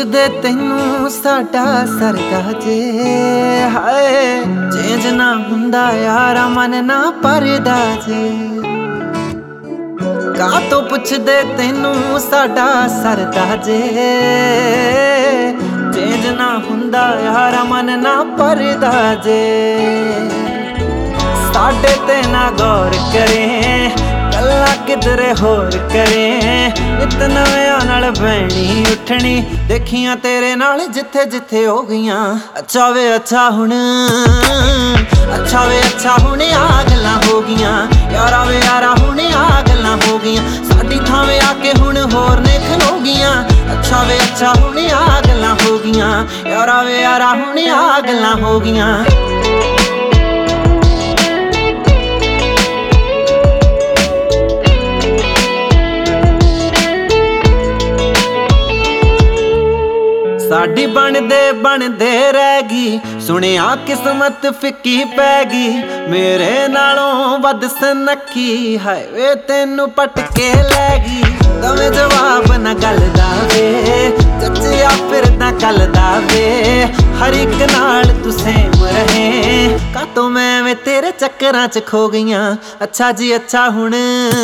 ਪੁੱਛਦੇ ਤੈਨੂੰ ਸਾਡਾ ਸਰਦਾ ਜੇ ਹਾਏ ਚੇਂਜ ਨਾ ਹੁੰਦਾ ਯਾਰਾ ਮਨ ਨਾ ਪਰਦਾ ਜੇ ਕਾਤੋਂ ਪੁੱਛਦੇ ਤੈਨੂੰ ਸਾਡਾ ਸਰਦਾ ਜੇ ਚੇਂਜ ਨਾ ਹੁੰਦਾ ਯਾਰਾ ਮਨ ਨਾ ਪਰਦਾ ਜੇ ਸਾਡੇ ਤੇ ਨਾ ਗੌਰ ਕਰੇ ਗੱਲਾਂ ਕਿਧਰੇ ਹੋਰ ਕਰੇ ਨਿਤ ਨਵਿਆਂ ਨਾਲ ਬਹਿਣੀ ਉੱਠਣੀ ਦੇਖੀਆਂ ਤੇਰੇ ਨਾਲ ਜਿੱਥੇ ਜਿੱਥੇ ਹੋ ਗਈਆਂ ਅੱਛਾ ਵੇ ਅੱਛਾ ਹੁਣ ਆ ਗੱਲਾਂ ਹੋ ਗਈਆਂ ਯਾਰਾ ਵੇ ਯਾਰਾ ਹੁਣ ਆ ਗੱਲਾਂ ਹੋ ਗਈਆਂ ਸਾਡੀ ਥਾਵੇਂ ਆ ਕੇ ਹੁਣ ਹੋਰ ਨੇ ਖਲੋ ਗਈਆਂ ਅੱਛਾ ਵੇ ਅੱਛਾ ਹੁਣ ਆ ਗੱਲਾਂ ਹੋ ਗਈਆਂ ਯਾਰਾ ਵੇ ਯਾਰਾ ਹੁਣ ਆ ਗੱਲਾਂ ਹੋ ਗਈਆਂ ਸਾਡੀ ਬਣਦੇ ਰਹਿ ਗਈ ਸੁਣਿਆ ਕਿਸਮਤ ਫਿੱਕੀ ਪੈ ਗਈ ਮੇਰੇ ਨਾਲੋਂ ਵੱਧ ਸਨੱਖੀ ਹਾਏ ਵੇ ਤੈਨੂੰ ਪਟਕੇ ਲੈ ਗਈ ਦਵੇਂ ਜਵਾਬ ਨਾ ਗੱਲ ਦਾ ਵੇ ਚੱਚਿਆ ਫਿਰਦਾ ਕੱਲ ਦਾ ਵੇ ਹਰ ਇੱਕ ਨਾਲ ਤੂੰ ਸੇਮ ਰਹੇ ਕਾਤੋਂ ਮੈਂ ਵੇ ਤੇਰੇ ਚੱਕਰਾਂ ਚ ਖੋ ਗਈਆਂ ਅੱਛਾ ਜੀ ਅੱਛਾ ਹੁਣ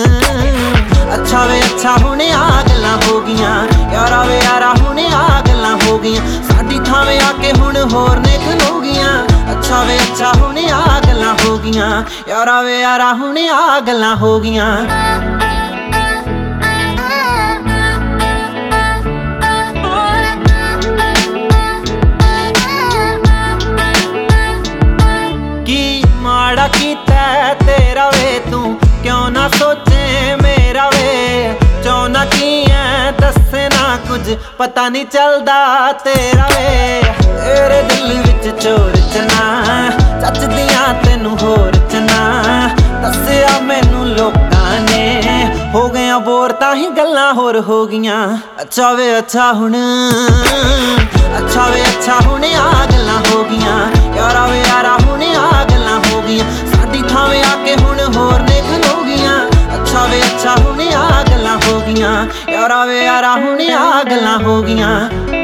ਹੁਣ ਆ ਗੱਲਾਂ ਹੋ ਗਈਆਂ ਯਾਰਾ ਵੇ ਯਾਰਾ ਹੁਣ ਆ ਗੱਲਾਂ ਹੋ ਗਈਆਂ ਸਾਡੀ ਥਾਵੇਂ ਆ ਕੇ ਹੁਣ ਹੋਰ ਨੇ ਖਲੋ ਗਈਆਂ ਅੱਛਾ ਵੇ ਅੱਛਾ ਹੁਣ ਆ ਗੱਲਾਂ ਹੋ ਗਈਆਂ ਯਾਰਾ ਵੇ ਯਾਰਾ ਹੁਣ ਆ ਗੱਲਾਂ ਹੋ ਗਈਆਂ ਕੀ ਮਾੜਾ ਕੀਤਾ ਤੇਰਾ ਵੇ ਤੂੰ ਕਿਉਂ ਨਾ ਸੋਚੇ ਮੇਰਾ ਵੇ ਚਾਹੁੰਦਾ ਕੀ ਐ ਦੱਸੇ ਨਾ ਕੁਝ ਪਤਾ ਨਹੀਂ ਚੱਲਦਾ ਤੇਰਾ ਵੇ ਤੇਰੇ ਦਿਲ ਵਿੱਚ ਚੋਰ ਚਨਾ ਚੱਜਦੀਆਂ ਤੈਨੂੰ ਹੋਰ ਚਨਾ ਦੱਸਿਆ ਮੈਨੂੰ ਲੋਕਾਂ ਨੇ ਹੋ ਗਿਆ ਬੋਰ ਤਾਂ ਹੀ ਗੱਲਾਂ ਹੋਰ ਹੋ ਗਈਆਂ ਅੱਛਾ ਵੇ ਅੱਛਾ ਹੁਣ ਆ ਗੱਲਾਂ ਹੋ ਗਈਆਂ ਯਾਰਾ ਵੇ ਯਾਰਾ ਹੁਣ ਆ ਗੱਲਾਂ ਹੋ ਗਈਆਂ ਸਾਡੀ ਥਾਵੇਂ ਆ ਕੇ ਹੁਣ ਹੋਰ ਨੇ ਖਲੋ ਗਈਆਂ ਅੱਛਾ ਵੇ ਅੱਛਾ ਹੁਣ ਆ ਗੱਲਾਂ ਹੋ ਗਈਆਂ ਯਾਰਾ ਵੇ ਯਾਰਾ ਹੁਣ ਆ ਗੱਲਾਂ ਹੋ ਗਈਆਂ